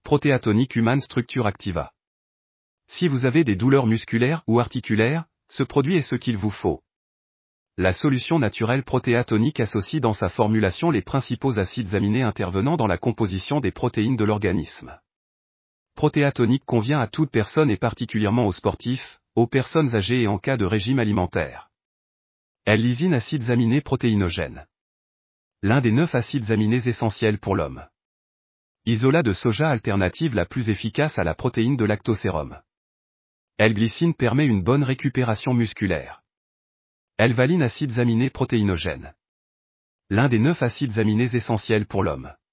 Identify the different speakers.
Speaker 1: Protéatonique Human Structure Activa. Si vous avez des douleurs musculaires ou articulaires, ce produit est ce qu'il vous faut. La solution naturelle protéatonique associe dans sa formulation les principaux acides aminés intervenant dans la composition des protéines de l'organisme. Protéatonique convient à toute personne et particulièrement aux sportifs, aux personnes âgées et en cas de régime alimentaire. L-lysine acides aminés protéinogènes. L'un des 9 acides aminés essentiels pour l'homme. Isolat de soja alternative la plus efficace à la protéine de lactosérum. L-glycine permet une bonne récupération musculaire. L-valine acides aminés protéinogènes. L'un des 9 acides aminés essentiels pour l'homme.